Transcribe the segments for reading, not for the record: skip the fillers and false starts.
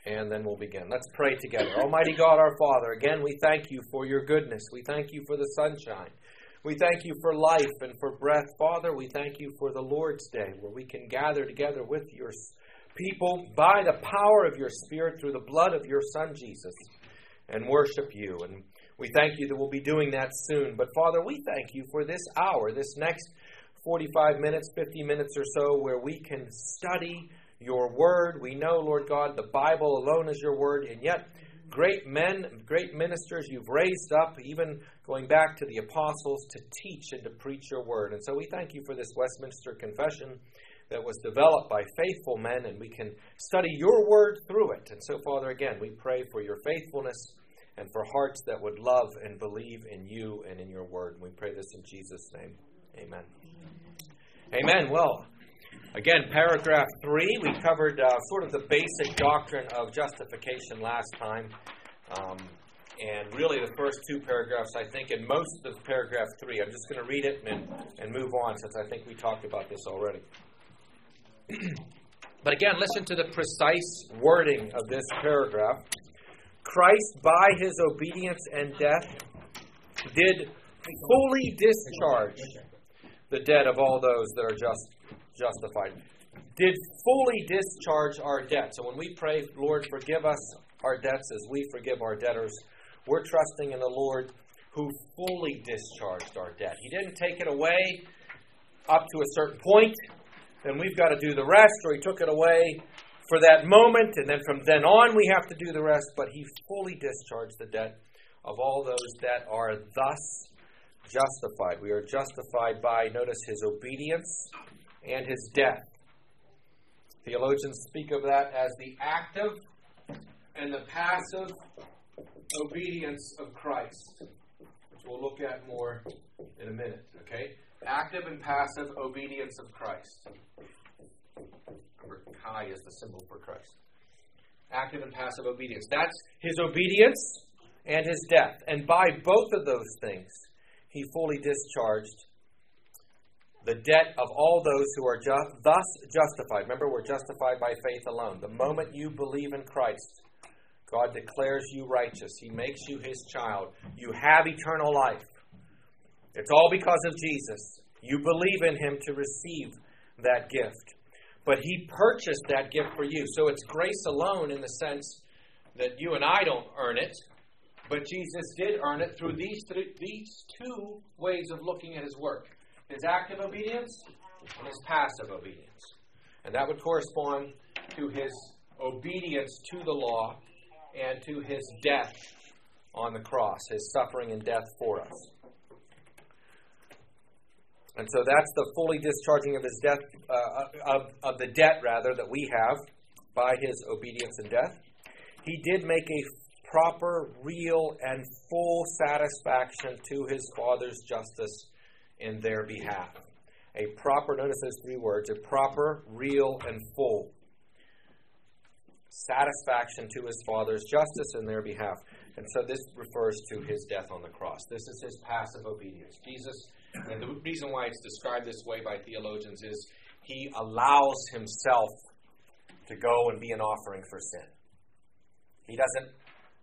and then we'll begin. Let's pray together. Almighty God, our Father, again, we thank you for your goodness. We thank you for the sunshine. We thank you for life and for breath. Father, we thank you for the Lord's Day, where we can gather together with your people by the power of your Spirit through the blood of your Son, Jesus, and worship you. And we thank you that we'll be doing that soon. But Father, we thank you for this hour, this next 45 minutes, 50 minutes or so, where we can study your word. We know, Lord God, the Bible alone is your word, and yet great men, great ministers you've raised up, even going back to the apostles, to teach and to preach your word. And so we thank you for this Westminster Confession that was developed by faithful men, and we can study your word through it. And so, Father, again, we pray for your faithfulness and for hearts that would love and believe in you and in your word. And we pray this in Jesus' name. Amen. Amen. Well, again, paragraph 3, we covered sort of the basic doctrine of justification last time. And really the first 2 paragraphs, I think, and most of paragraph 3. I'm just going to read it and move on, since I think we talked about this already. But again, listen to the precise wording of this paragraph. Christ, by his obedience and death, did fully discharge the debt of all those that are justified. Did fully discharge our debt. So when we pray, Lord, forgive us our debts as we forgive our debtors, we're trusting in the Lord who fully discharged our debt. He didn't take it away up to a certain point, and we've got to do the rest, or he took it away for that moment, and then from then on we have to do the rest, but he fully discharged the debt of all those that are thus justified. We are justified by, notice, his obedience and his death. Theologians speak of that as the active and the passive obedience of Christ, which we'll look at more in a minute. Okay? Active and passive obedience of Christ. Remember, Chi is the symbol for Christ. Active and passive obedience. That's his obedience and his death. And by both of those things, he fully discharged the debt of all those who are thus justified. Remember, we're justified by faith alone. The moment you believe in Christ, God declares you righteous. He makes you his child. You have eternal life. It's all because of Jesus. You believe in him to receive that gift. But he purchased that gift for you. So it's grace alone in the sense that you and I don't earn it, but Jesus did earn it through these 2 ways of looking at his work. His active obedience and his passive obedience. And that would correspond to his obedience to the law and to his death on the cross, his suffering and death for us. And so that's the fully discharging of his death, of the debt, rather, that we have by his obedience and death. He did make a proper, real, and full satisfaction to his Father's justice in their behalf. A proper, notice those 3 words, a proper, real, and full satisfaction to his Father's justice in their behalf. And so this refers to his death on the cross. This is his passive obedience. Jesus, and the reason why it's described this way by theologians is he allows himself to go and be an offering for sin. He doesn't,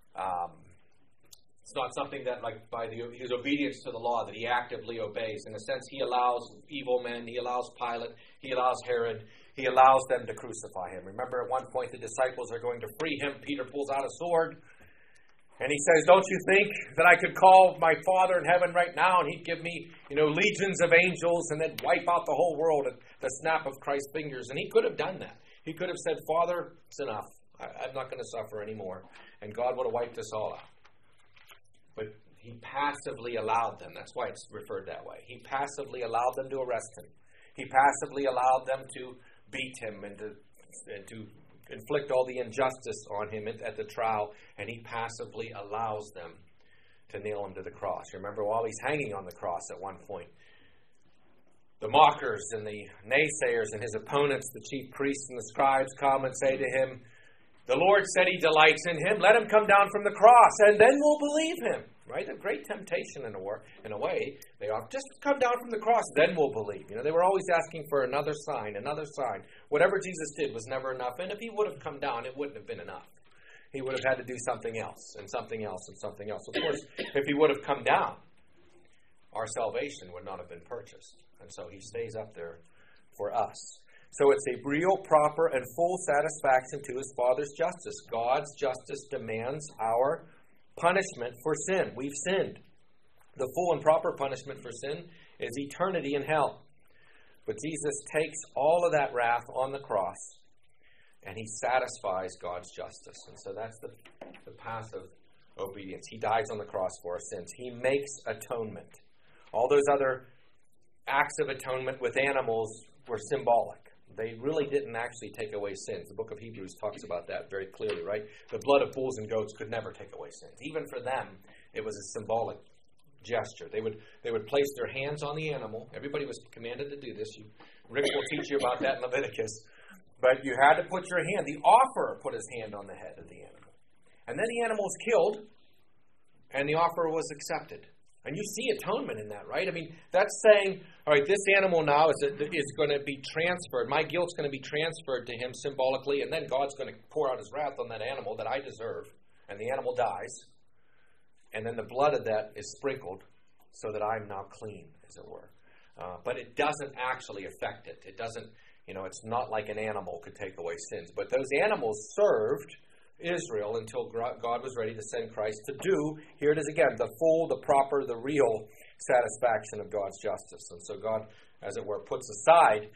it's not something that, like, by his obedience to the law, that he actively obeys. In a sense, he allows evil men, he allows Pilate, he allows Herod, he allows them to crucify him. Remember, at one point, the disciples are going to free him. Peter pulls out a sword, and he says, don't you think that I could call my Father in heaven right now, and he'd give me, legions of angels, and then wipe out the whole world at the snap of Christ's fingers? And he could have done that. He could have said, Father, it's enough. I'm not going to suffer anymore. And God would have wiped us all out. But he passively allowed them. That's why it's referred that way. He passively allowed them to arrest him. He passively allowed them to beat him and to inflict all the injustice on him at the trial. And he passively allows them to nail him to the cross. Remember, while he's hanging on the cross at one point, the mockers and the naysayers and his opponents, the chief priests and the scribes, come and say to him, the Lord said he delights in him. Let him come down from the cross, and then we'll believe him. Right? A great temptation in a way. They are, just come down from the cross, then we'll believe. They were always asking for another sign, another sign. Whatever Jesus did was never enough. And if he would have come down, it wouldn't have been enough. he would have had to do something else, and something else, and something else. Of course, if he would have come down, our salvation would not have been purchased. And so he stays up there for us. So it's a real, proper, and full satisfaction to his Father's justice. God's justice demands our punishment for sin. We've sinned. The full and proper punishment for sin is eternity in hell. But Jesus takes all of that wrath on the cross, and he satisfies God's justice. And so that's the passive obedience. He dies on the cross for our sins. He makes atonement. All those other acts of atonement with animals were symbolic. They really didn't actually take away sins. The book of Hebrews talks about that very clearly, right? The blood of bulls and goats could never take away sins. Even for them, it was a symbolic gesture. They would place their hands on the animal. Everybody was commanded to do this. Rick will teach you about that in Leviticus. But you had to put your hand. The offerer put his hand on the head of the animal. And then the animal was killed, and the offer was accepted. And you see atonement in that, right? I mean, that's saying, all right, this animal now is going to be transferred. My guilt's going to be transferred to him symbolically, and then God's going to pour out his wrath on that animal that I deserve. And the animal dies. And then the blood of that is sprinkled so that I'm now clean, as it were. But it doesn't actually affect it. It doesn't, it's not like an animal could take away sins. But those animals served Israel until God was ready to send Christ to do, here it is again, the full, the proper, the real satisfaction of God's justice. And so God, as it were, puts aside,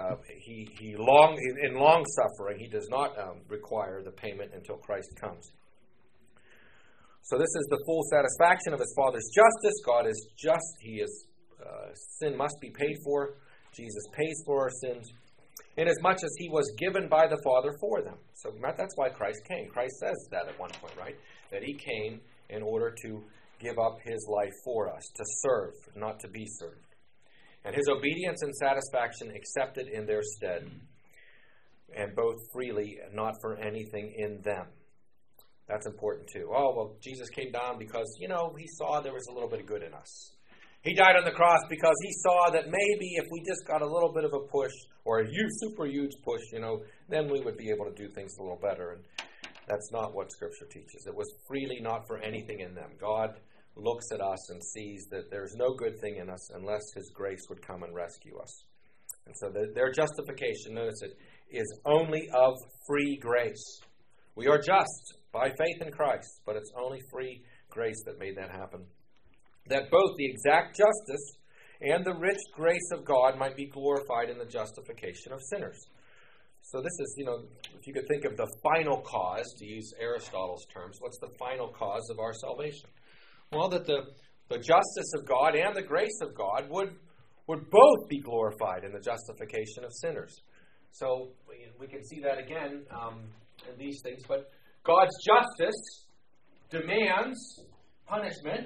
in long suffering, he does not require the payment until Christ comes. So this is the full satisfaction of his Father's justice. God is just. Sin must be paid for. Jesus pays for our sins, inasmuch as he was given by the Father for them. So that's why Christ came. Christ says that at one point, right? That he came in order to give up his life for us, to serve, not to be served. And his obedience and satisfaction accepted in their stead, and both freely, not for anything in them. That's important too. Oh, well, Jesus came down because, he saw there was a little bit of good in us. He died on the cross because he saw that maybe if we just got a little bit of a push, or a super huge push, then we would be able to do things a little better. And that's not what Scripture teaches. It was freely, not for anything in them. God looks at us and sees that there's no good thing in us unless his grace would come and rescue us. And so their justification, notice it, is only of free grace. We are just by faith in Christ, but it's only free grace that made that happen. That both the exact justice and the rich grace of God might be glorified in the justification of sinners. So this is, if you could think of the final cause, to use Aristotle's terms, what's the final cause of our salvation? Well, that the justice of God and the grace of God would both be glorified in the justification of sinners. So we can see that again in these things. But God's justice demands punishment,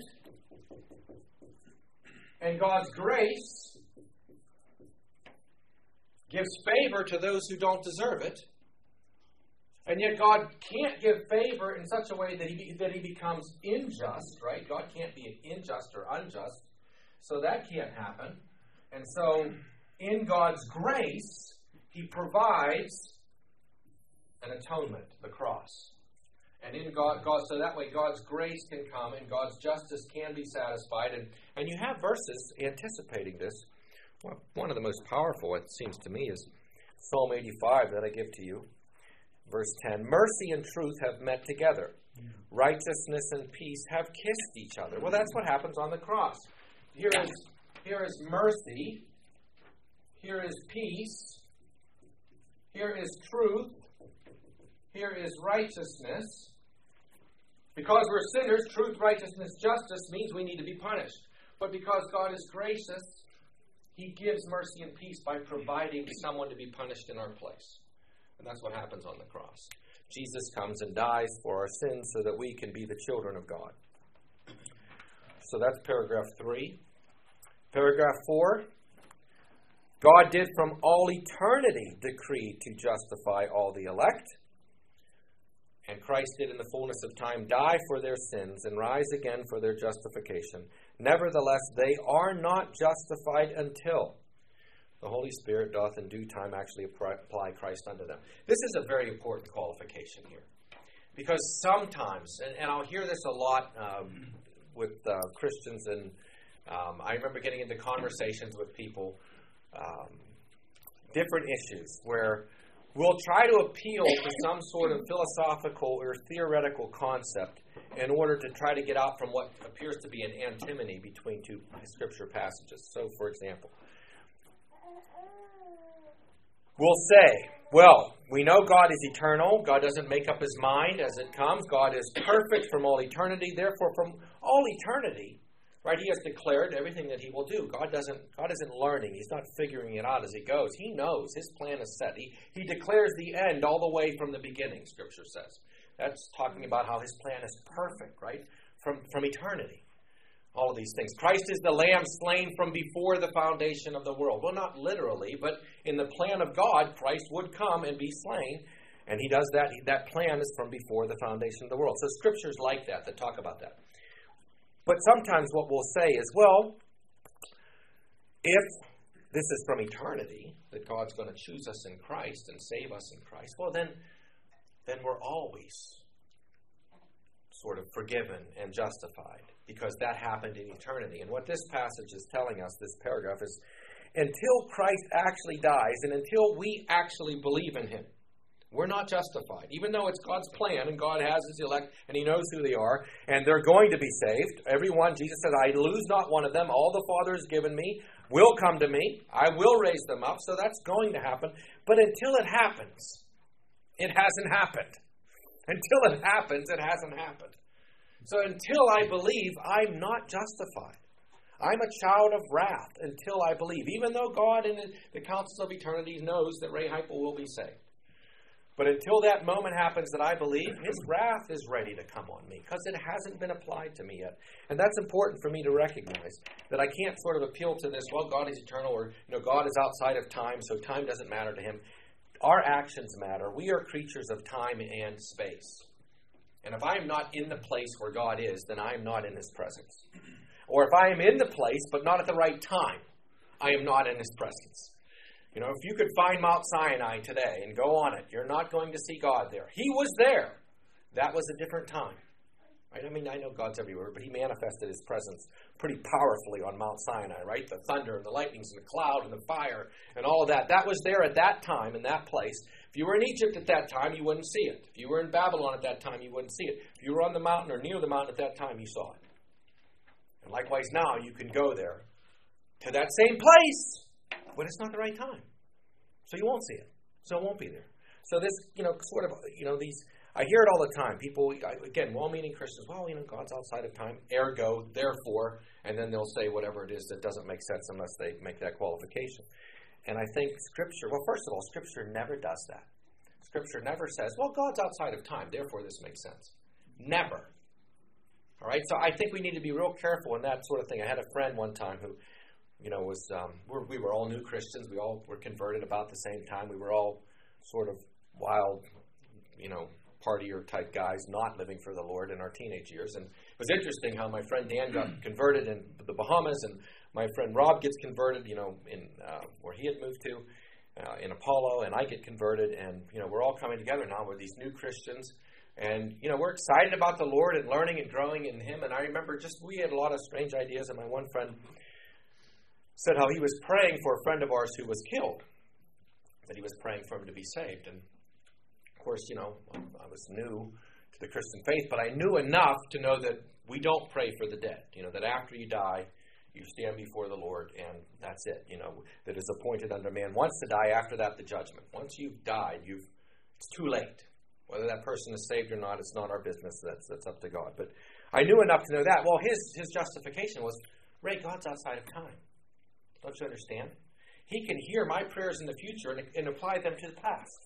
and God's grace gives favor to those who don't deserve it. And yet God can't give favor in such a way that he becomes unjust, right? God can't be unjust or unjust. So that can't happen. And so in God's grace, he provides an atonement, the cross. And in God, so that way God's grace can come and God's justice can be satisfied. And you have verses anticipating this. Well, one of the most powerful, it seems to me, is Psalm 85 that I give to you. Verse 10, mercy and truth have met together. Righteousness and peace have kissed each other. Well, that's what happens on the cross. Here is mercy. Here is peace. Here is truth. Here is righteousness. Because we're sinners, truth, righteousness, justice means we need to be punished. But because God is gracious, he gives mercy and peace by providing someone to be punished in our place. And that's what happens on the cross. Jesus comes and dies for our sins so that we can be the children of God. So that's paragraph 3. Paragraph 4. God did from all eternity decree to justify all the elect. And Christ did in the fullness of time die for their sins and rise again for their justification. Nevertheless, they are not justified until the Holy Spirit doth in due time actually apply Christ unto them. This is a very important qualification here. Because sometimes, and I'll hear this a lot with Christians, and I remember getting into conversations with people, different issues, where we'll try to appeal to some sort of philosophical or theoretical concept in order to try to get out from what appears to be an antinomy between two Scripture passages. So, for example, we'll say, well, we know God is eternal. God doesn't make up His mind as it comes. God is perfect from all eternity. Therefore, from all eternity, right, He has declared everything that He will do. God isn't learning. He's not figuring it out as He goes. He knows. His plan is set. He declares the end all the way from the beginning, Scripture says. That's talking about how His plan is perfect, right, from eternity. All of these things. Christ is the Lamb slain from before the foundation of the world. Well, not literally, but in the plan of God, Christ would come and be slain, and He does that. That plan is from before the foundation of the world. So Scriptures like that talk about that. But sometimes what we'll say is, well, if this is from eternity, that God's going to choose us in Christ and save us in Christ, well, then we're always sort of forgiven and justified, because that happened in eternity. And what this passage is telling us, this paragraph, is until Christ actually dies and until we actually believe in Him, we're not justified. Even though it's God's plan and God has His elect and He knows who they are and they're going to be saved. Everyone, Jesus said, I lose not one of them. All the Father has given me will come to me. I will raise them up. So that's going to happen. But until it happens, it hasn't happened. Until it happens, it hasn't happened. So until I believe, I'm not justified. I'm a child of wrath until I believe. Even though God in the councils of eternity knows that Ray Heipel will be saved. But until that moment happens that I believe, His wrath is ready to come on me because it hasn't been applied to me yet. And that's important for me to recognize, that I can't sort of appeal to this, well, God is eternal, or God is outside of time, so time doesn't matter to Him. Our actions matter. We are creatures of time and space. And if I am not in the place where God is, then I am not in His presence. Or if I am in the place but not at the right time, I am not in His presence. If you could find Mount Sinai today and go on it, you're not going to see God there. He was there. That was a different time. Right? I mean, I know God's everywhere, but He manifested His presence pretty powerfully on Mount Sinai, right? The thunder and the lightnings and the cloud and the fire and all of that. That was there at that time in that place. If you were in Egypt at that time, you wouldn't see it. If you were in Babylon at that time, you wouldn't see it. If you were on the mountain or near the mountain at that time, you saw it. And likewise now, you can go there to that same place, but it's not the right time. So you won't see it. So it won't be there. So this, these, I hear it all the time. People, again, well-meaning Christians, God's outside of time, ergo, therefore, and then they'll say whatever it is that doesn't make sense unless they make that qualification. And I think Scripture, well, first of all, Scripture never does that. Scripture never says, well, God's outside of time, therefore this makes sense. Never. All right? So I think we need to be real careful in that sort of thing. I had a friend one time who, we were all new Christians. We all were converted about the same time. We were all sort of wild, partier type guys, not living for the Lord in our teenage years. And it was interesting how my friend Dan got converted in the Bahamas, and my friend Rob gets converted, in where he had moved to, in Apollo, and I get converted, and we're all coming together now with these new Christians, and we're excited about the Lord and learning and growing in Him. And I remember we had a lot of strange ideas, and my one friend said how he was praying for a friend of ours who was killed, that he was praying for him to be saved. And of course, I was new to the Christian faith, but I knew enough to know that we don't pray for the dead. That after you die, you stand before the Lord, and that's it. That is appointed unto man once to die, after that the judgment. Once you've died, it's too late. Whether that person is saved or not, it's not our business. That's up to God. But I knew enough to know that. Well, his justification was, Ray, God's outside of time. Don't you understand? He can hear my prayers in the future and apply them to the past.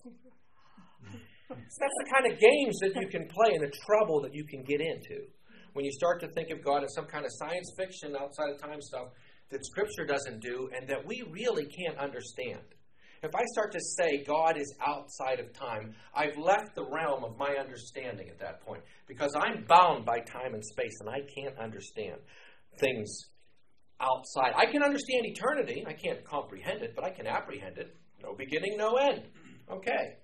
So that's the kind of games that you can play and the trouble that you can get into when you start to think of God as some kind of science fiction outside of time stuff that Scripture doesn't do and that we really can't understand. If I start to say God is outside of time, I've left the realm of my understanding at that point, because I'm bound by time and space and I can't understand things outside. I can understand eternity. I can't comprehend it, but I can apprehend it. No beginning, no end. Okay.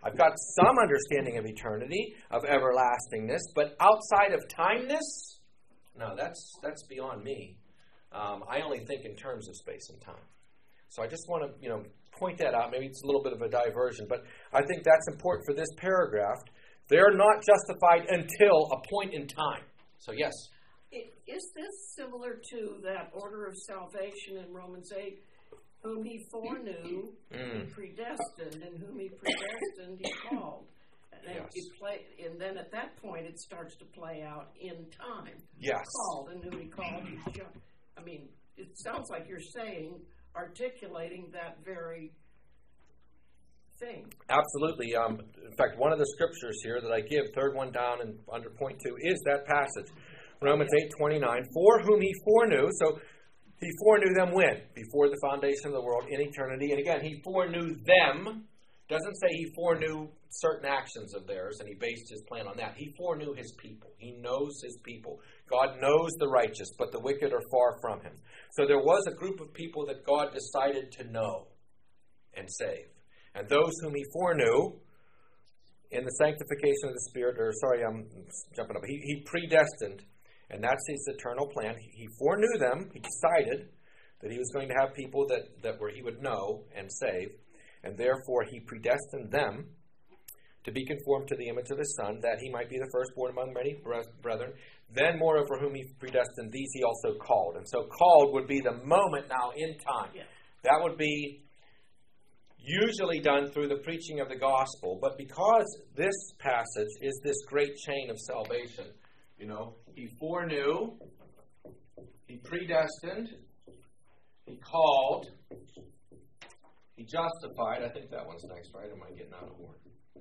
I've got some understanding of eternity, of everlastingness, but outside of timeness, no, that's beyond me. I only think in terms of space and time. So I just want to, point that out. Maybe it's a little bit of a diversion, but I think that's important for this paragraph. They're not justified until a point in time. So yes. Is this similar to that order of salvation in Romans 8? Whom he foreknew, he predestined, and whom he predestined, he called. And, yes. And then at that point, it starts to play out in time. Yes. Called, and who he called. It sounds like you're articulating that very thing. Absolutely. In fact, one of the scriptures here that I give, third one down and under point 2, is that passage. Romans 8:29. For whom he foreknew, so he foreknew them when? Before the foundation of the world, in eternity. And again, he foreknew them. Doesn't say he foreknew certain actions of theirs and he based his plan on that. He foreknew his people. He knows his people. God knows the righteous, but the wicked are far from him. So there was a group of people that God decided to know and save. And those whom he foreknew in the sanctification of the Spirit, I'm jumping up. He predestined. And that's his eternal plan. He foreknew them. He decided that he was going to have people that he would know and save. And therefore he predestined them to be conformed to the image of his Son, that he might be the firstborn among many brethren. Then moreover whom he predestined, these he also called. And so called would be the moment now in time. Yeah. That would be usually done through the preaching of the gospel. But because this passage is this great chain of salvation, he foreknew, he predestined, he called, he justified. I think that one's next, right? Am I getting out of order?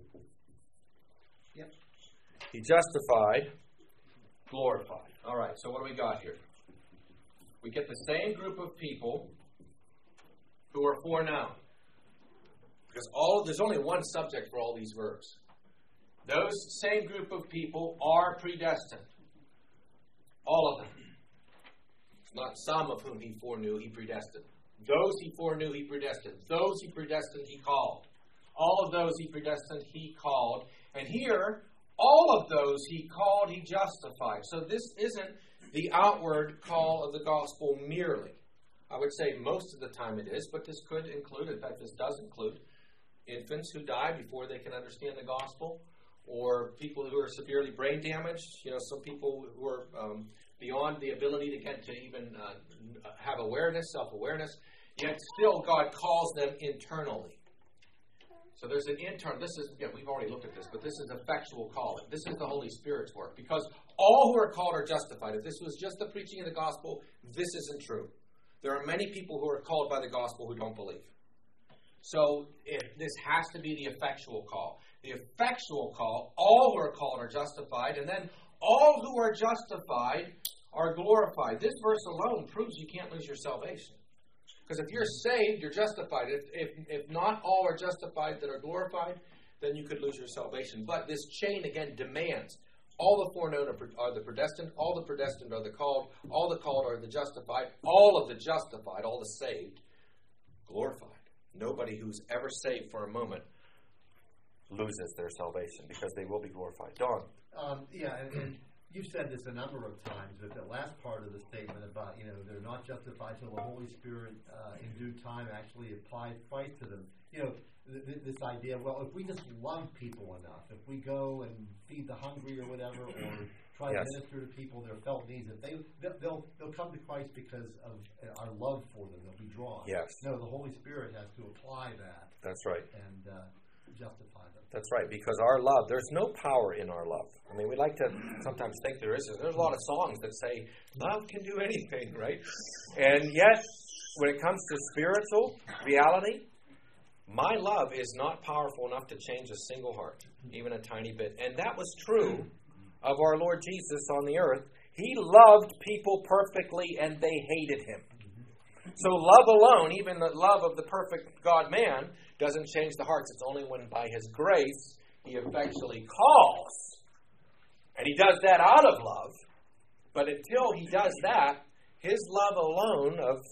Yep. He justified, glorified. All right, so what do we got here? We get the same group of people who are foreknown. Because there's only one subject for all these verbs. Those same group of people are predestined. All of them. It's not some of whom he foreknew, he predestined. Those he foreknew, he predestined. Those he predestined, he called. All of those he predestined, he called. And here, all of those he called, he justified. So this isn't the outward call of the gospel merely. I would say most of the time it is, but this could include, in fact this does include, infants who die before they can understand the gospel, or people who are severely brain damaged, some people who are beyond the ability to get to even have awareness, self-awareness, yet still God calls them internally. So there's an internal, we've already looked at this, but this is effectual calling. This is the Holy Spirit's work, because all who are called are justified. If this was just the preaching of the gospel, this isn't true. There are many people who are called by the gospel who don't believe. So this has to be the effectual call. The effectual call, all who are called are justified, and then all who are justified are glorified. This verse alone proves you can't lose your salvation. Because if you're saved, you're justified. If not all are justified that are glorified, then you could lose your salvation. But this chain, again, demands all the foreknown are the predestined, all the predestined are the called are the justified, all of the justified, all the saved, glorified. Nobody who's ever saved for a moment loses their salvation, because they will be glorified. Don? And you've said this a number of times, that the last part of the statement about, they're not justified till the Holy Spirit in due time actually applies Christ to them. This idea, if we just love people enough, if we go and feed the hungry or whatever, or try to minister to people their felt needs, they'll come to Christ because of our love for them. They'll be drawn. Yes. No, the Holy Spirit has to apply that. That's right. And justify them. That's right, because our love, there's no power in our love. I mean, we like to sometimes think there is. There's a lot of songs that say, love can do anything, right? And yet, when it comes to spiritual reality, my love is not powerful enough to change a single heart, even a tiny bit. And that was true of our Lord Jesus on the earth. He loved people perfectly, and they hated him. So love alone, even the love of the perfect God-man, doesn't change the hearts. It's only when by his grace he effectually calls. And he does that out of love. But until he does that, his love alone of,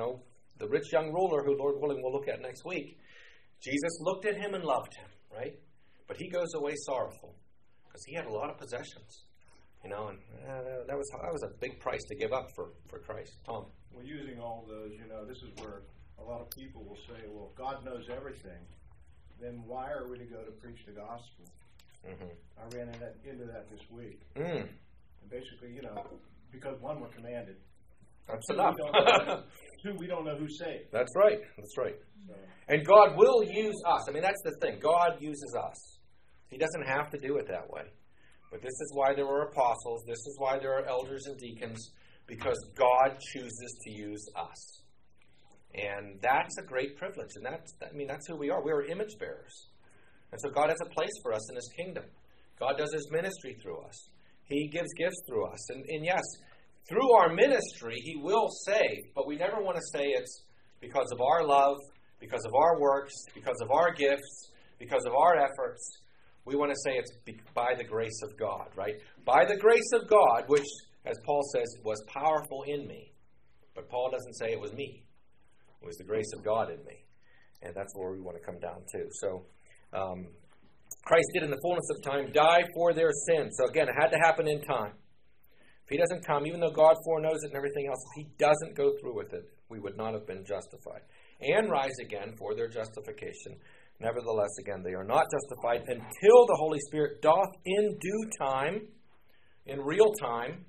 the rich young ruler, who Lord willing we'll look at next week, Jesus looked at him and loved him, right? But he goes away sorrowful because he had a lot of possessions. And that was a big price to give up for Christ. Tom? Well, using all those, this is where a lot of people will say, well, if God knows everything, then why are we to go to preach the gospel? Mm-hmm. I ran into that this week. And basically, because one, we're commanded. That's enough. Two, we don't know who's saved. That's right. So. And God will use us. That's the thing. God uses us. He doesn't have to do it that way. But this is why there were apostles. This is why there are elders and deacons, because God chooses to use us. And that's a great privilege. And that's who we are. We're image bearers. And so God has a place for us in His kingdom. God does His ministry through us. He gives gifts through us. And yes, through our ministry, He will save. But we never want to say it's because of our love, because of our works, because of our gifts, because of our efforts. We want to say it's by the grace of God, right? By the grace of God, which, as Paul says, was powerful in me. But Paul doesn't say it was me. It was the grace of God in me. And that's where we want to come down to. So, Christ did in the fullness of time die for their sins. So again, it had to happen in time. If He doesn't come, even though God foreknows it and everything else, if He doesn't go through with it, we would not have been justified. And rise again for their justification. Nevertheless, again, they are not justified until the Holy Spirit doth in due time, in real time,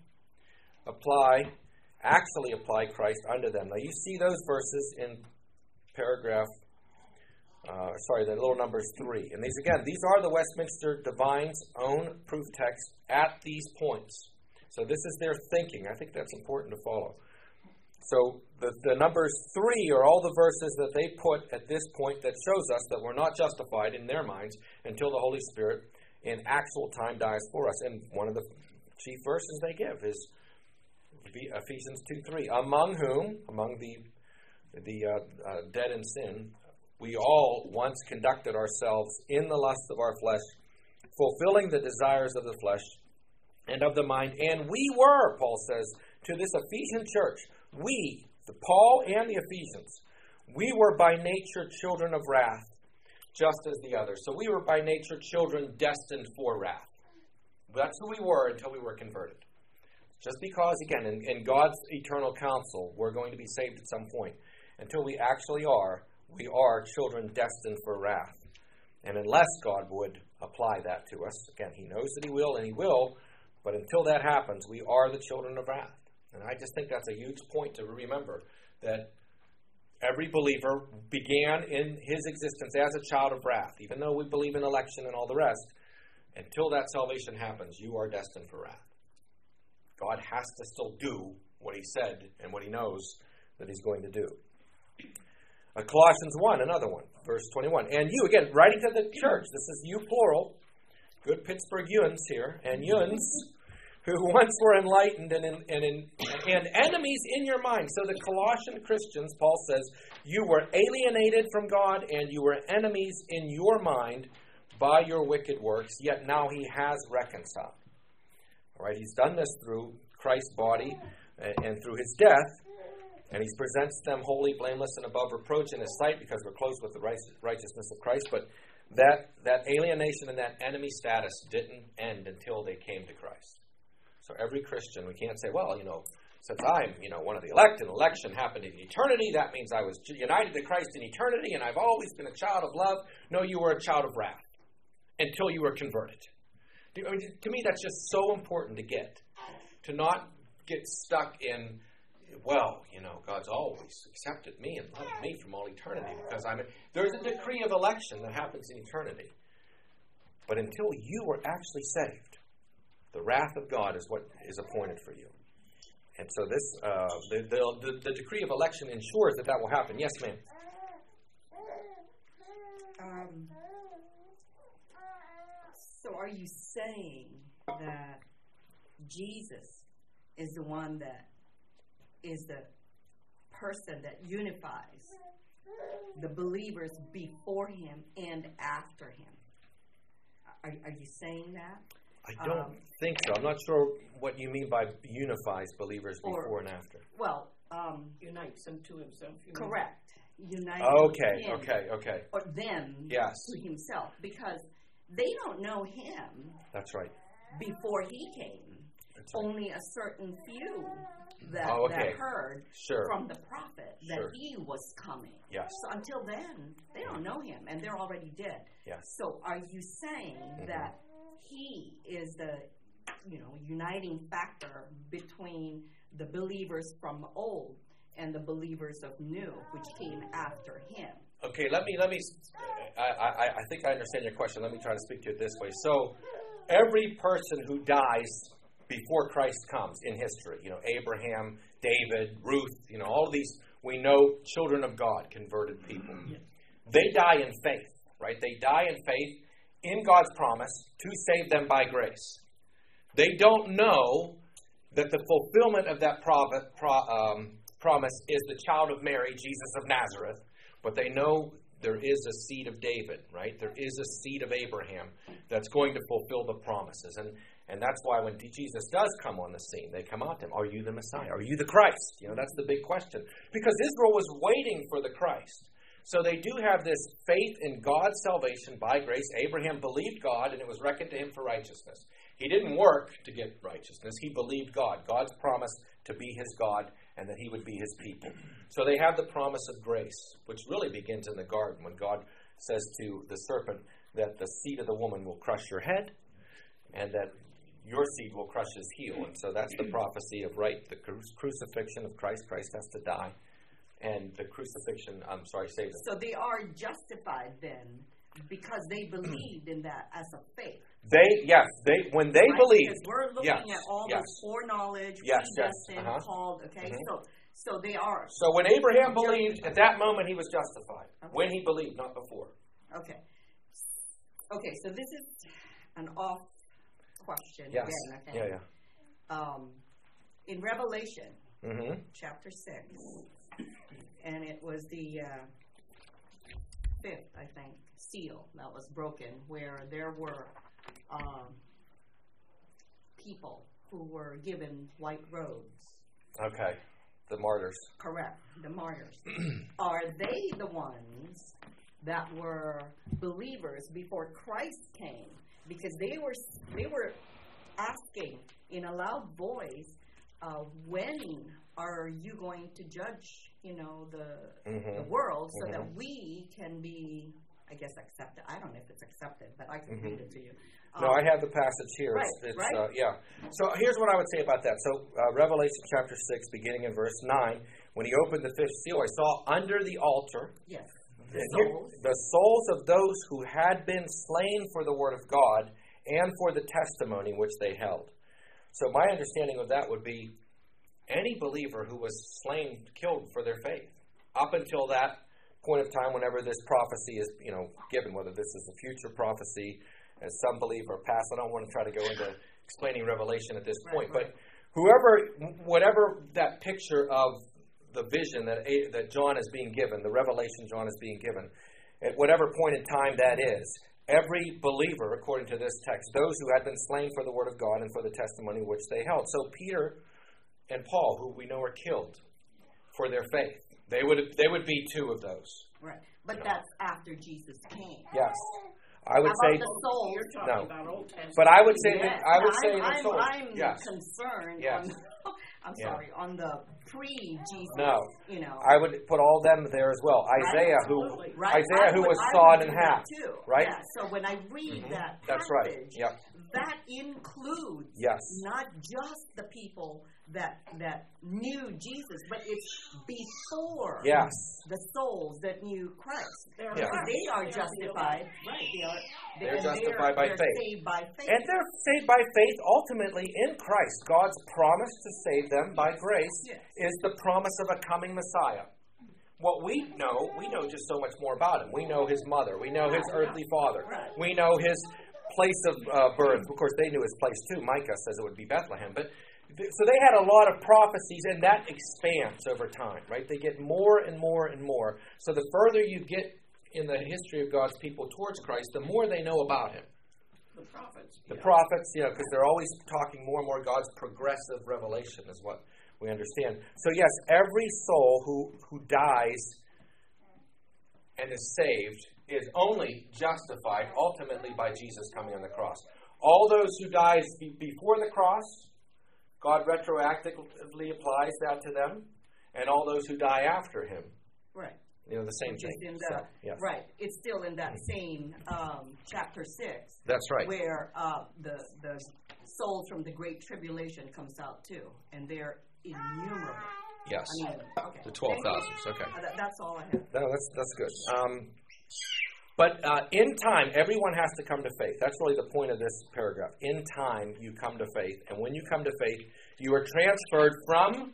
actually apply Christ unto them. Now you see those verses in the little numbers 3. And these are the Westminster Divine's own proof text at these points. So this is their thinking. I think that's important to follow. So the numbers 3 are all the verses that they put at this point that shows us that we're not justified in their minds until the Holy Spirit in actual time dies for us. And one of the chief verses they give is Ephesians 2:3. Among the dead in sin, we all once conducted ourselves in the lust of our flesh, fulfilling the desires of the flesh and of the mind. And we were, Paul says, to this Ephesian church, Paul and the Ephesians, we were by nature children of wrath, just as the others. So we were by nature children destined for wrath. That's who we were until we were converted. Just because, again, in God's eternal counsel, we're going to be saved at some point. Until we actually are, we are children destined for wrath. And unless God would apply that to us, again, He knows that He will, and He will, but until that happens, we are the children of wrath. And I just think that's a huge point to remember, that every believer began in his existence as a child of wrath. Even though we believe in election and all the rest, until that salvation happens, you are destined for wrath. God has to still do what He said and what He knows that He's going to do. Colossians 1, another one, verse 21. And you, again, writing to the church, this is you plural, good Pittsburgh Yuns here, and Yuns, who once were enlightened and enemies in your mind. So the Colossian Christians, Paul says, you were alienated from God and you were enemies in your mind by your wicked works, yet now He has reconciled. All right, He's done this through Christ's body and through His death, and He presents them holy, blameless, and above reproach in His sight because we're clothed with the righteousness of Christ. But that alienation and that enemy status didn't end until they came to Christ. So every Christian, we can't say, well, since I'm, one of the elect, and election happened in eternity, that means I was united to Christ in eternity, and I've always been a child of love. No, you were a child of wrath until you were converted. To me, that's just so important to get. To not get stuck in, God's always accepted me and loved me from all eternity because there's a decree of election that happens in eternity. But until you were actually saved, the wrath of God is what is appointed for you. And so this, the decree of election ensures that will happen. Yes, ma'am. So are you saying that Jesus is the one that is the person that unifies the believers before Him and after Him? Are you saying that? I don't think so. I'm not sure what you mean by unifies believers before and after. Well, unites them to Himself. Correct. Unites Okay. Or them yes. to Himself. Because they don't know him. That's right. Before he came. That's right. Only a certain few that heard from the prophet that he was coming. Yes. So until then, they don't know him, and they're already dead. Yes. So are you saying that he is the uniting factor between the believers from old and the believers of new, which came after him? Okay, let me. I think I understand your question. Let me try to speak to it this way. So, every person who dies before Christ comes in history, Abraham, David, Ruth, all of these, we know children of God, converted people. They die in faith, right? They die in faith in God's promise to save them by grace. They don't know that the fulfillment of that promise is the child of Mary, Jesus of Nazareth, but they know there is a seed of David, right? There is a seed of Abraham that's going to fulfill the promises. And that's why when Jesus does come on the scene, they come out to him, are you the Messiah? Are you the Christ? That's the big question. Because Israel was waiting for the Christ. So they do have this faith in God's salvation by grace. Abraham believed God, and it was reckoned to him for righteousness. He didn't work to get righteousness. He believed God, God's promise to be his God, and that he would be his people. So they have the promise of grace, which really begins in the garden when God says to the serpent that the seed of the woman will crush your head and that your seed will crush his heel. And so that's the prophecy of the crucifixion of Christ. Christ has to die. And the crucifixion, saved them. So they are justified then because they believed in that as a faith. When they believed. Because we're looking at all this foreknowledge, predestined, called, okay? So they are. So when Abraham believed, at that moment he was justified. Okay. When he believed, not before. Okay. Okay, so this is an off question yes. again, I think. Yeah. In Revelation, chapter 6, and it was the 5th, I think, seal that was broken, where there were people who were given white robes. Okay, the martyrs. Correct, the martyrs. Are they the ones that were believers before Christ came? Because they were asking in a loud voice, when are you going to judge, the world so that we can be, I guess, accepted? I don't know if it's accepted, but I can read it to you. No, I have the passage here. Right. So here's what I would say about that. So Revelation chapter 6, beginning in verse 9, when he opened the fifth seal, I saw under the altar the souls of those who had been slain for the word of God and for the testimony which they held. So my understanding of that would be any believer who was slain, killed for their faith. Up until that point of time, whenever this prophecy is, given, whether this is a future prophecy, as some believe, or past. I don't want to try to go into explaining Revelation at this point, but whatever that picture of the vision that John is being given, the revelation John is being given, at whatever point in time that is, every believer, according to this text, those who had been slain for the word of God and for the testimony which they held. So Peter and Paul, who we know are killed for their faith, they would be two of those. Right, but that's after Jesus came. Yes. I would say the soul. You're talking about Old Testament. But I would say the soul. I'm concerned. Yes. On the pre-Jesus. No, I would put all them there as well. Isaiah, who was sawed in half, right? Yeah. So when I read that passage, that's right. Yep. That includes not just the people that knew Jesus, but it's before the souls that knew Christ. They are justified. Right. They're justified by faith. Saved by faith. And they're saved by faith ultimately in Christ. God's promise to save them by grace is the promise of a coming Messiah. What we know just so much more about him. We know his mother. We know his earthly father. Right. We know his place of birth. Of course, they knew his place too. Micah says it would be Bethlehem. But so they had a lot of prophecies, and that expands over time, right? They get more and more and more. So the further you get in the history of God's people towards Christ, the more they know about him. The prophets. The prophets, because they're always talking more and more. God's progressive revelation is what we understand. So yes, every soul who dies and is saved is only justified ultimately by Jesus coming on the cross. All those who died before the cross, God retroactively applies that to them, and all those who die after him. Right. The same thing. Yes. Right. It's still in that same chapter 6. That's right. Where the souls from the Great Tribulation comes out too, and they're innumerable. Yes. Okay. The 12,000. Okay. That's all I have. No, that's good. But in time, everyone has to come to faith. That's really the point of this paragraph. In time, you come to faith. And when you come to faith, you are transferred from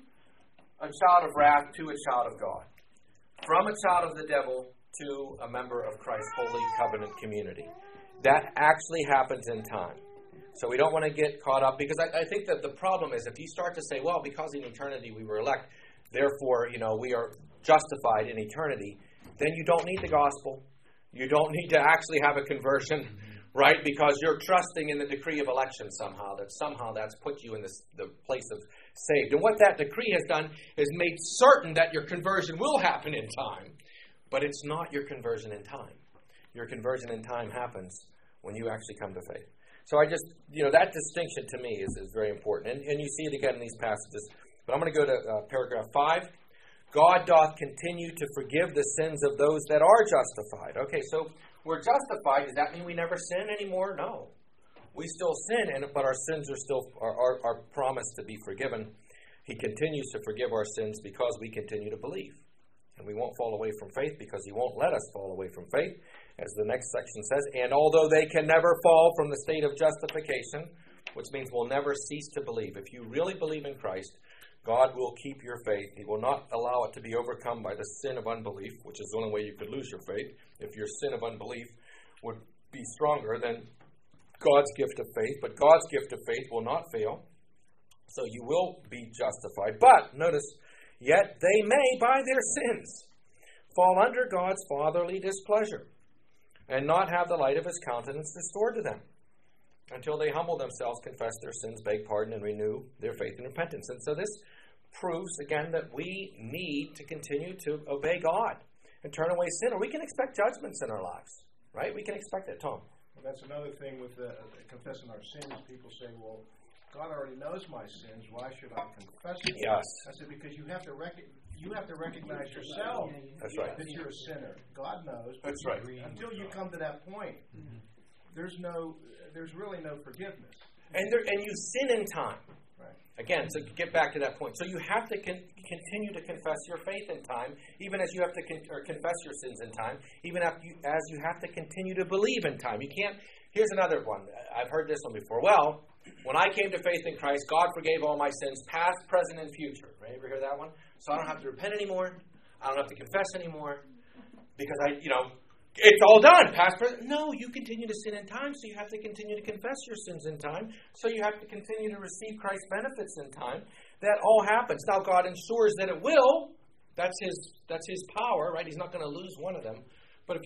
a child of wrath to a child of God. From a child of the devil to a member of Christ's holy covenant community. That actually happens in time. So we don't want to get caught up, because I think that the problem is if you start to say, well, because in eternity we were elect, therefore, we are justified in eternity, then you don't need the gospel. You don't need to actually have a conversion, right? Because you're trusting in the decree of election somehow that's put you in the place of saved. And what that decree has done is made certain that your conversion will happen in time. But it's not your conversion in time. Your conversion in time happens when you actually come to faith. So I just, that distinction to me is very important. And you see it again in these passages. But I'm going to go to paragraph 5. God doth continue to forgive the sins of those that are justified. Okay, so we're justified. Does that mean we never sin anymore? No. We still sin, but our sins are still are promised to be forgiven. He continues to forgive our sins because we continue to believe. And we won't fall away from faith because he won't let us fall away from faith, as the next section says. And although they can never fall from the state of justification, which means we'll never cease to believe. If you really believe in Christ, God will keep your faith. He will not allow it to be overcome by the sin of unbelief, which is the only way you could lose your faith. If your sin of unbelief would be stronger than God's gift of faith. But God's gift of faith will not fail. So you will be justified. But, notice, yet they may, by their sins, fall under God's fatherly displeasure, and not have the light of his countenance restored to them, until they humble themselves, confess their sins, beg pardon, and renew their faith and repentance. And so this proves, again, that we need to continue to obey God and turn away sin, or we can expect judgments in our lives, right? We can expect it, Tom. Well, that's another thing with confessing our sins. People say, well, God already knows my sins. Why should I confess them? Yes. I said, because you have to recognize yourself That's right. that you're a sinner. God knows. That's right. Until you come to that point, there's really no forgiveness. And you sin in time. Right. Again, so get back to that point. So you have to continue to confess your faith in time, even as you have to confess your sins in time, even as you have to continue to believe in time. You can't. Here's another one. I've heard this one before. Well, when I came to faith in Christ, God forgave all my sins, past, present, and future. Right? Ever hear that one? So I don't have to repent anymore. I don't have to confess anymore because it's all done, past, present. No, you continue to sin in time, so you have to continue to confess your sins in time. So you have to continue to receive Christ's benefits in time. That all happens. Now God ensures that it will. That's his power, right? He's not going to lose one of them. But if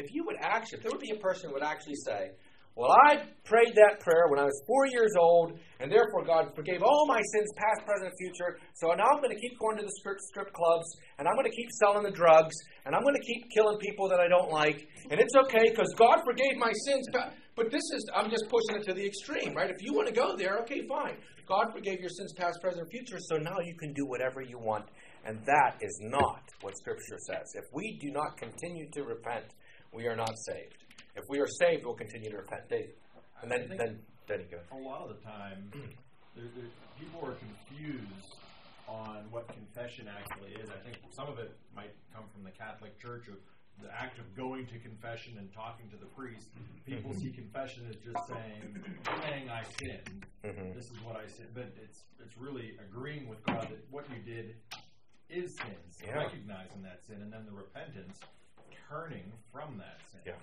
there would be a person who would actually say, well, I prayed that prayer when I was 4 years old, and therefore God forgave all my sins, past, present, and future. So now I'm going to keep going to the strip clubs, and I'm going to keep selling the drugs, and I'm going to keep killing people that I don't like. And it's okay because God forgave my sins. But I'm just pushing it to the extreme, right? If you want to go there, okay, fine. God forgave your sins, past, present, and future, so now you can do whatever you want. And that is not what Scripture says. If we do not continue to repent, we are not saved. If we are saved, we'll continue to repent. Dave. And then you go. A lot of the time, people are confused on what confession actually is. I think some of it might come from the Catholic Church, of the act of going to confession and talking to the priest. People see confession as just saying I sinned. This is what I sinned. But it's really agreeing with God that what you did is sin. So recognizing that sin, and then the repentance, turning from that sin. Yes.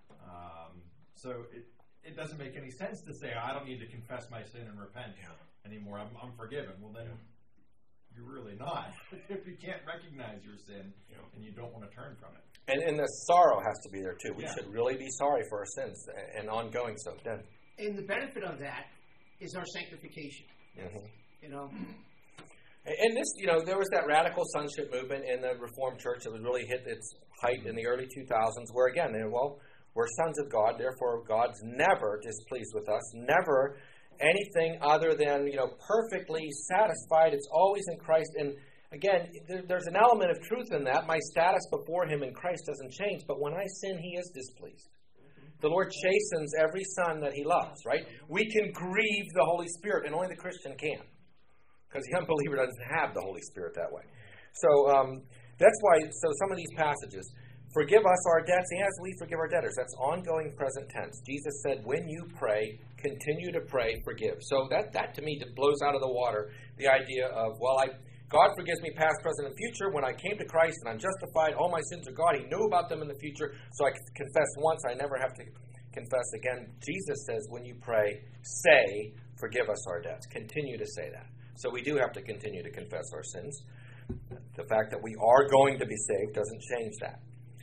So it doesn't make any sense to say, I don't need to confess my sin and repent anymore. I'm forgiven. Well, then you're really not. If you can't recognize your sin and you don't want to turn from it. And the sorrow has to be there, too. We should really be sorry for our sins and ongoing so. Then. And the benefit of that is our sanctification. And this, there was that radical sonship movement in the Reformed Church that was really hit its height in the early 2000s, where again, we're sons of God, therefore God's never displeased with us, never anything other than, perfectly satisfied. It's always in Christ. And again, there's an element of truth in that. My status before Him in Christ doesn't change, but when I sin, He is displeased. The Lord chastens every son that He loves, right? We can grieve the Holy Spirit, and only the Christian can, because the unbeliever doesn't have the Holy Spirit that way. So that's why, some of these passages, forgive us our debts as we forgive our debtors. That's ongoing present tense. Jesus said, when you pray, continue to pray, forgive. So that to me blows out of the water the idea of, God forgives me past, present, and future. When I came to Christ and I'm justified, all my sins are gone. He knew about them in the future, so I confess once. I never have to confess again. Jesus says, when you pray, say, forgive us our debts. Continue to say that. So we do have to continue to confess our sins. The fact that we are going to be saved doesn't change that.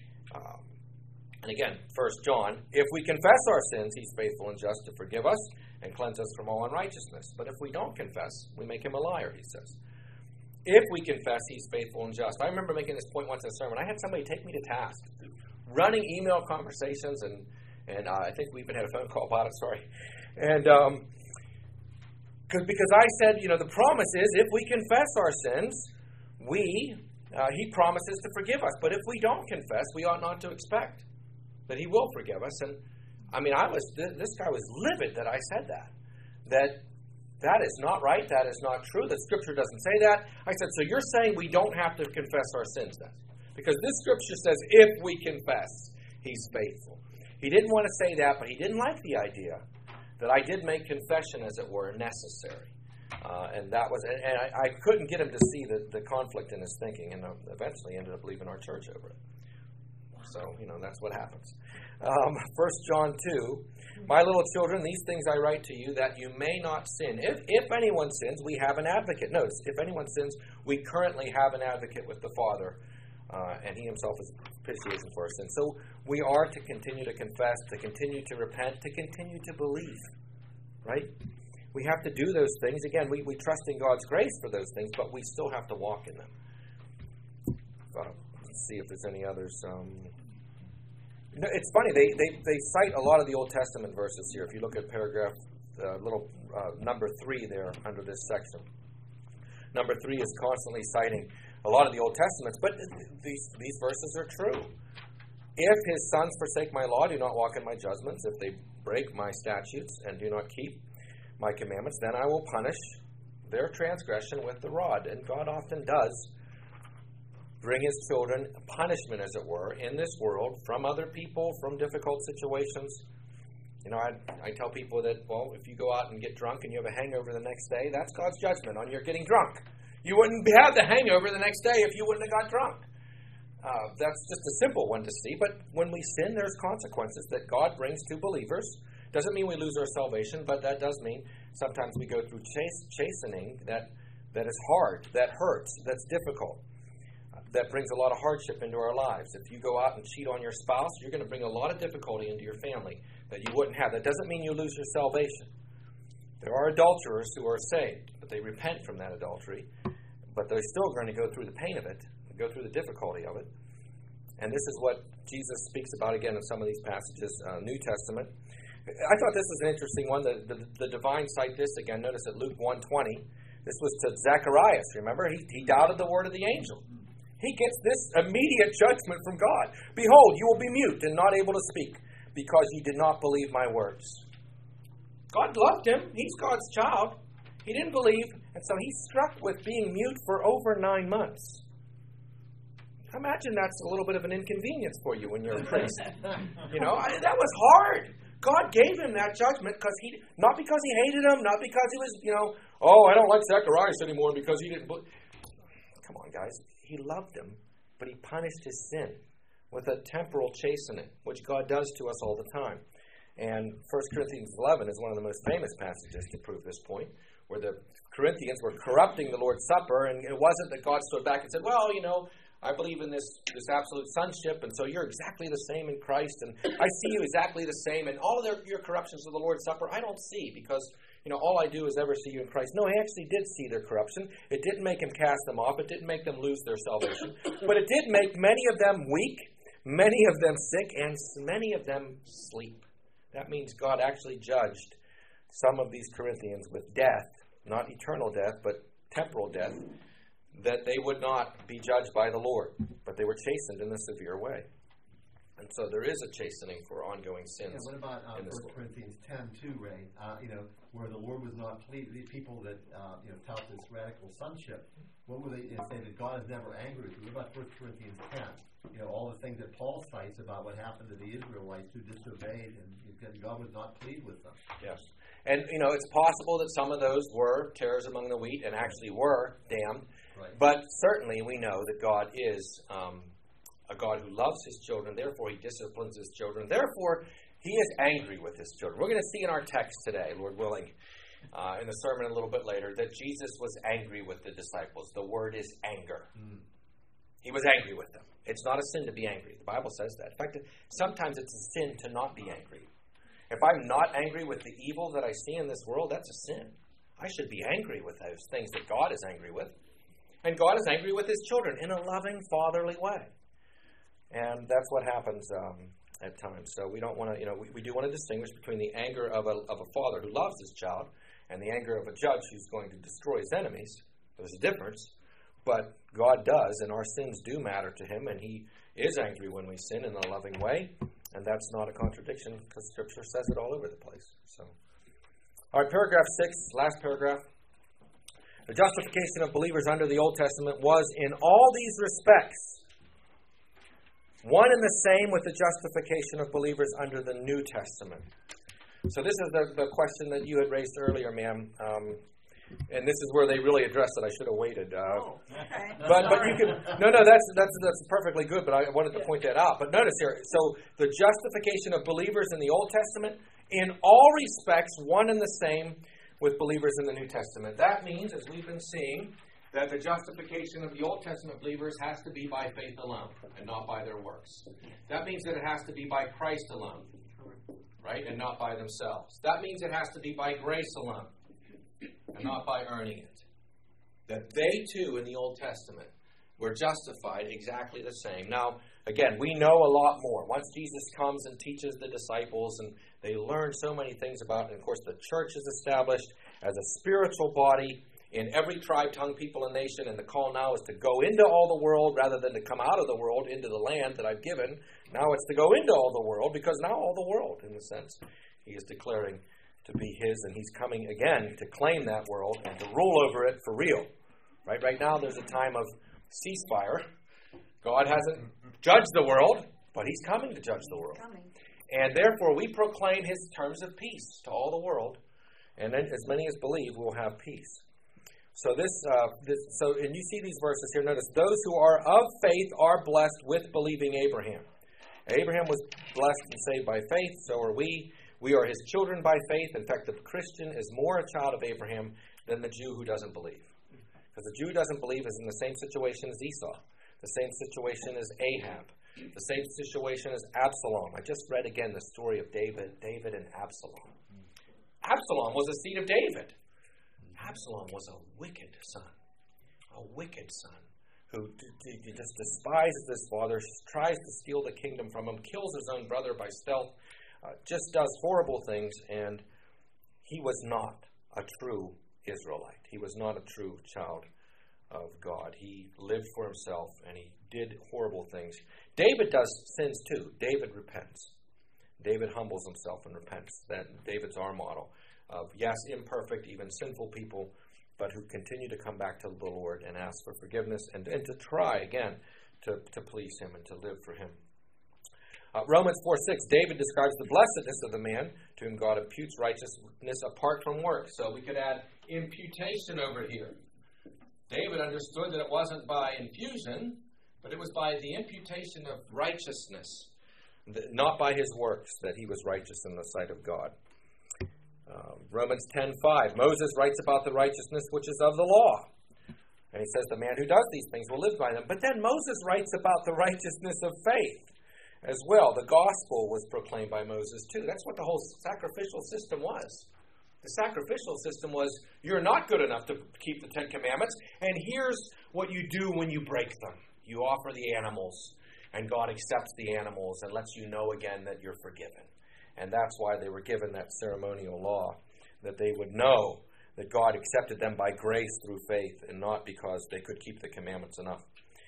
And again, 1 John, if we confess our sins, He's faithful and just to forgive us and cleanse us from all unrighteousness. But if we don't confess, we make Him a liar, He says. If we confess, He's faithful and just. I remember making this point once in a sermon. I had somebody take me to task, running email conversations, and I think we even had a phone call about it, sorry. And because I said, the promise is if we confess our sins, He promises to forgive us. But if we don't confess, we ought not to expect that He will forgive us. And this guy was livid that I said that is not right. That is not true. The Scripture doesn't say that. I said, so you're saying we don't have to confess our sins then? Because this Scripture says if we confess, He's faithful. He didn't want to say that, but he didn't like the idea that I did make confession, as it were, necessary. And I couldn't get him to see the conflict in his thinking, and eventually ended up leaving our church over it. So, that's what happens. 1 John 2, my little children, these things I write to you, that you may not sin. If anyone sins, we have an advocate. Notice, if anyone sins, we currently have an advocate with the Father, and He Himself is propitiation for our sins. So we are to continue to confess, to continue to repent, to continue to believe. Right? We have to do those things. Again, we trust in God's grace for those things, but we still have to walk in them. Let's see if there's any others. It's funny, they cite a lot of the Old Testament verses here. If you look at paragraph number 3 there under this section. Number 3 is constantly citing a lot of the Old Testaments, but these verses are true. If His sons forsake my law, do not walk in my judgments, if they break my statutes and do not keep my commandments, then I will punish their transgression with the rod. And God often does bring His children punishment, as it were, in this world from other people, from difficult situations. I tell people that, if you go out and get drunk and you have a hangover the next day, that's God's judgment on your getting drunk. You wouldn't have the hangover the next day if you wouldn't have got drunk. That's just a simple one to see, but when we sin, there's consequences that God brings to believers. Doesn't mean we lose our salvation, but that does mean sometimes we go through chastening that is hard, that hurts, that's difficult. That brings a lot of hardship into our lives. If you go out and cheat on your spouse, you're going to bring a lot of difficulty into your family that you wouldn't have. That doesn't mean you lose your salvation. There are adulterers who are saved, but they repent from that adultery. But they're still going to go through the pain of it, go through the difficulty of it. And this is what Jesus speaks about again in some of these passages, New Testament. I thought this was an interesting one. The divine cite this again. Notice at Luke 1:20. This was to Zacharias. Remember, he doubted the word of the angel. He gets this immediate judgment from God. Behold, you will be mute and not able to speak because you did not believe my words. God loved him. He's God's child. He didn't believe, and so he's struck with being mute for over 9 months. Imagine that's a little bit of an inconvenience for you when you're a priest. That was hard. God gave him that judgment not because he hated him, not because he was, I don't like Zacharias anymore because he didn't believe. Come on, guys. He loved him, but he punished his sin with a temporal chastening, which God does to us all the time. And 1 Corinthians 11 is one of the most famous passages to prove this point, where the Corinthians were corrupting the Lord's Supper, and it wasn't that God stood back and said, I believe in this absolute sonship, and so you're exactly the same in Christ, and I see you exactly the same, and all of your corruptions of the Lord's Supper, I don't see, because all I do is ever see you in Christ. No, he actually did see their corruption. It didn't make him cast them off. It didn't make them lose their salvation. But it did make many of them weak, many of them sick, and many of them sleep. That means God actually judged some of these Corinthians with death, not eternal death, but temporal death, that they would not be judged by the Lord, but they were chastened in a severe way. And so there is a chastening for ongoing sins. What about 1 Corinthians 10:2, Ray? Where the Lord was not pleased. These people that tout this radical sonship. What would they say that God is never angry with you? What about 1 Corinthians 10? All the things that Paul cites about what happened to the Israelites who disobeyed, and God was not pleased with them. Yes. And, it's possible that some of those were tares among the wheat and actually were damned. Right. But certainly we know that God is a God who loves his children. Therefore, he disciplines his children. Therefore, he is angry with his children. We're going to see in our text today, Lord willing, in the sermon a little bit later, that Jesus was angry with the disciples. The word is anger. He was angry with them. It's not a sin to be angry. The Bible says that. In fact, sometimes it's a sin to not be angry. If I'm not angry with the evil that I see in this world, that's a sin. I should be angry with those things that God is angry with. And God is angry with his children in a loving, fatherly way. And that's what happens at times. So we don't want to, we do want to distinguish between the anger of a father who loves his child and the anger of a judge who's going to destroy his enemies. There's a difference. But God does, and our sins do matter to him, and he is angry when we sin in a loving way. And that's not a contradiction, because Scripture says it all over the place. So, all right, paragraph 6, last paragraph. The justification of believers under the Old Testament was, in all these respects, one and the same with the justification of believers under the New Testament. So this is the question that you had raised earlier, ma'am. And this is where they really address it. I should have waited. Okay. But you can that's perfectly good. But I wanted to point that out. But notice here. So the justification of believers in the Old Testament, in all respects, one and the same with believers in the New Testament. That means, as we've been seeing, that the justification of the Old Testament believers has to be by faith alone and not by their works. That means that it has to be by Christ alone, right, and not by themselves. That means it has to be by grace alone and not by earning it. That they too in the Old Testament were justified exactly the same. Now, again, we know a lot more. Once Jesus comes and teaches the disciples, and they learn so many things about it, and of course the church is established as a spiritual body in every tribe, tongue, people, and nation, and the call now is to go into all the world rather than to come out of the world into the land that I've given. Now it's to go into all the world, because now all the world, in a sense, he is declaring to be his, and he's coming again to claim that world and to rule over it for real. Right now there's a time of ceasefire. God hasn't judged the world, but he's coming to judge the world. And therefore we proclaim his terms of peace to all the world, and then as many as believe will have peace. So and you see these verses here. Notice, those who are of faith are blessed with believing Abraham. Abraham was blessed and saved by faith, so are we. We are his children by faith. In fact, the Christian is more a child of Abraham than the Jew who doesn't believe. Because the Jew who doesn't believe is in the same situation as Esau, the same situation as Ahab, the same situation as Absalom. I just read again the story of David and Absalom. Absalom was a seed of David. Absalom was a wicked son who just despises his father, tries to steal the kingdom from him, kills his own brother by stealth, just does horrible things, and he was not a true Israelite. He was not a true child of God. He lived for himself, and he did horrible things. David does sins too. David repents. David humbles himself and repents. David's our model of, yes, imperfect, even sinful people, but who continue to come back to the Lord and ask for forgiveness and to try again to please him and to live for him. Romans 4:6, David describes the blessedness of the man to whom God imputes righteousness apart from works. So we could add imputation over here. David understood that it wasn't by infusion, but it was by the imputation of righteousness, not by his works, that he was righteous in the sight of God. Romans 10:5, Moses writes about the righteousness which is of the law. And he says the man who does these things will live by them. But then Moses writes about the righteousness of faith as well. The gospel was proclaimed by Moses too. That's what the whole sacrificial system was. The sacrificial system was, you're not good enough to keep the Ten Commandments, and here's what you do when you break them. You offer the animals, and God accepts the animals and lets you know again that you're forgiven. And that's why they were given that ceremonial law, that they would know that God accepted them by grace through faith and not because they could keep the commandments enough.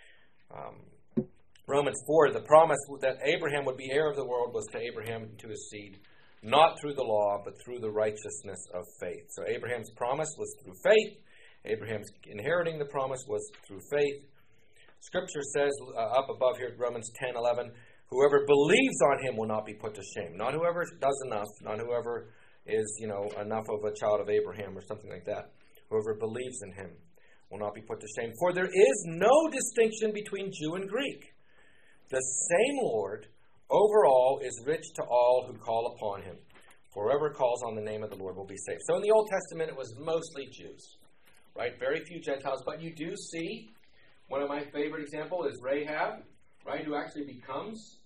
Romans 4, the promise that Abraham would be heir of the world was to Abraham and to his seed, not through the law, but through the righteousness of faith. So Abraham's promise was through faith. Abraham's inheriting the promise was through faith. Scripture says up above here, Romans 10:11, whoever believes on him will not be put to shame. Not whoever does enough, not whoever is, enough of a child of Abraham or something like that. Whoever believes in him will not be put to shame. For there is no distinction between Jew and Greek. The same Lord over all is rich to all who call upon him. For whoever calls on the name of the Lord will be saved. So in the Old Testament, it was mostly Jews, right? Very few Gentiles. But you do see, one of my favorite examples is Rahab, right? Who actually becomes,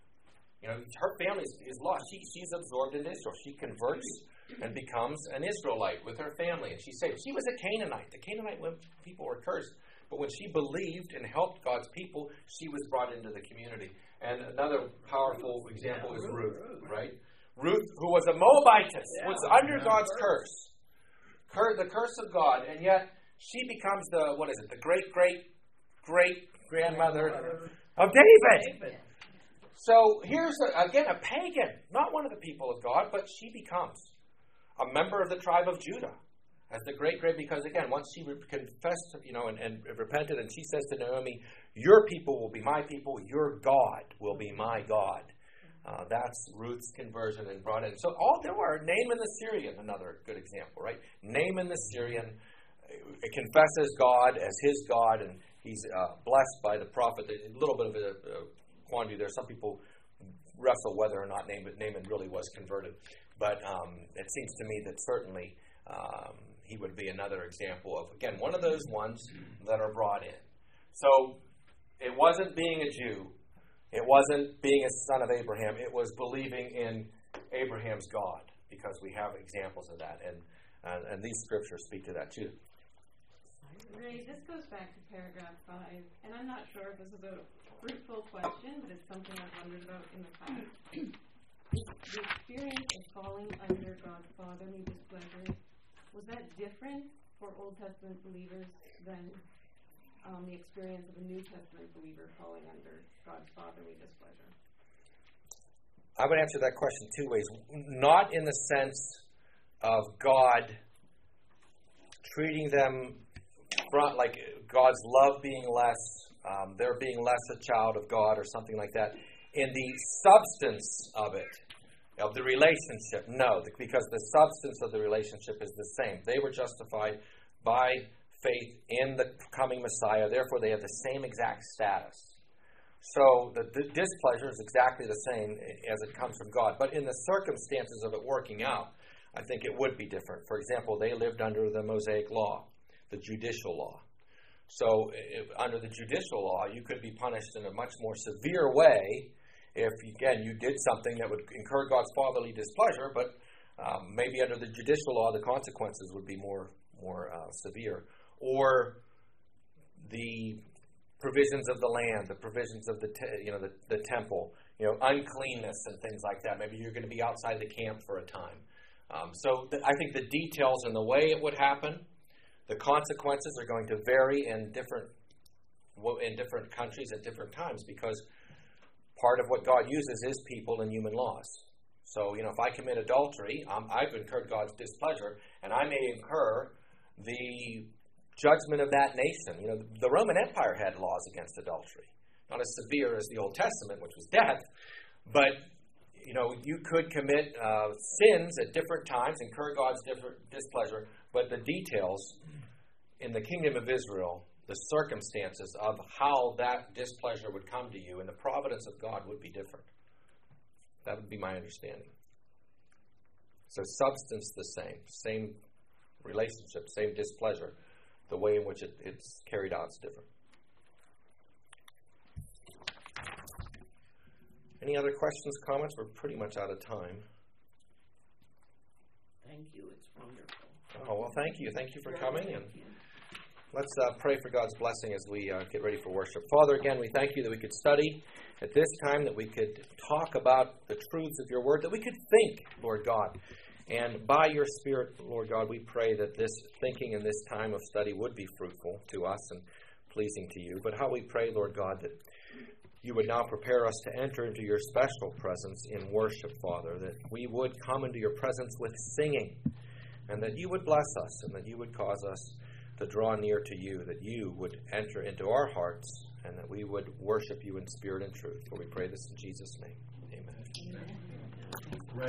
her family is lost. She's absorbed into Israel. She converts and becomes an Israelite with her family. And she's saved. She was a Canaanite. The Canaanite people were cursed. But when she believed and helped God's people, she was brought into the community. And another powerful example is Ruth, right? Ruth, who was a Moabitess, was under God's curse. The curse of God. And yet, she becomes the great-great-great-grandmother of David. So here's, again, a pagan, not one of the people of God, but she becomes a member of the tribe of Judah. As the great, because again, once she confessed, and repented, and she says to Naomi, your people will be my people, your God will be my God. That's Ruth's conversion and brought in. So there were Naaman the Syrian, another good example, right? Naaman the Syrian confesses God as his God, and he's blessed by the prophet. A little bit of a quandary there. Some people wrestle whether or not Naaman really was converted. But it seems to me that certainly he would be another example of, again, one of those ones that are brought in. So it wasn't being a Jew. It wasn't being a son of Abraham. It was believing in Abraham's God, because we have examples of that. And these scriptures speak to that too. Ray, this goes back to paragraph 5. And I'm not sure if this is a fruitful question, but it's something I've wondered about in the past. The experience of falling under God's fatherly displeasure, was that different for Old Testament believers than the experience of a New Testament believer falling under God's fatherly displeasure? I would answer that question two ways. Not in the sense of God treating them like God's love being less, there being less a child of God or something like that. In the substance of it, of the relationship, no, because the substance of the relationship is the same. They were justified by faith in the coming Messiah. Therefore, they have the same exact status. So the displeasure is exactly the same as it comes from God. But in the circumstances of it working out, I think it would be different. For example, they lived under the Mosaic law, the judicial law. So under the judicial law, you could be punished in a much more severe way if, again, you did something that would incur God's fatherly displeasure, but maybe under the judicial law, the consequences would be more severe. Or the provisions of the land, the provisions of the temple, uncleanness and things like that. Maybe you're going to be outside the camp for a time. I think the details and the way it would happen, the consequences are going to vary in different countries at different times, because part of what God uses is people and human laws. So, if I commit adultery, I've incurred God's displeasure, and I may incur the judgment of that nation. The Roman Empire had laws against adultery. Not as severe as the Old Testament, which was death, but, you could commit sins at different times, incur God's displeasure, but the details in the kingdom of Israel, the circumstances of how that displeasure would come to you and the providence of God would be different. That would be my understanding. So substance the same relationship, same displeasure. The way in which it's carried out is different. Any other questions, comments? We're pretty much out of time. Thank you. It's wonderful. Oh, well, thank you. Thank you for coming. And Thank you. let's pray for God's blessing as we get ready for worship. Father, again, we thank you that we could study at this time, that we could talk about the truths of your word, that we could think, Lord God. And by your Spirit, Lord God, we pray that this thinking and this time of study would be fruitful to us and pleasing to you. But how we pray, Lord God, that you would now prepare us to enter into your special presence in worship, Father, that we would come into your presence with singing, and that you would bless us, and that you would cause us to draw near to you, that you would enter into our hearts, and that we would worship you in spirit and truth. For we pray this in Jesus' name. Amen. Right.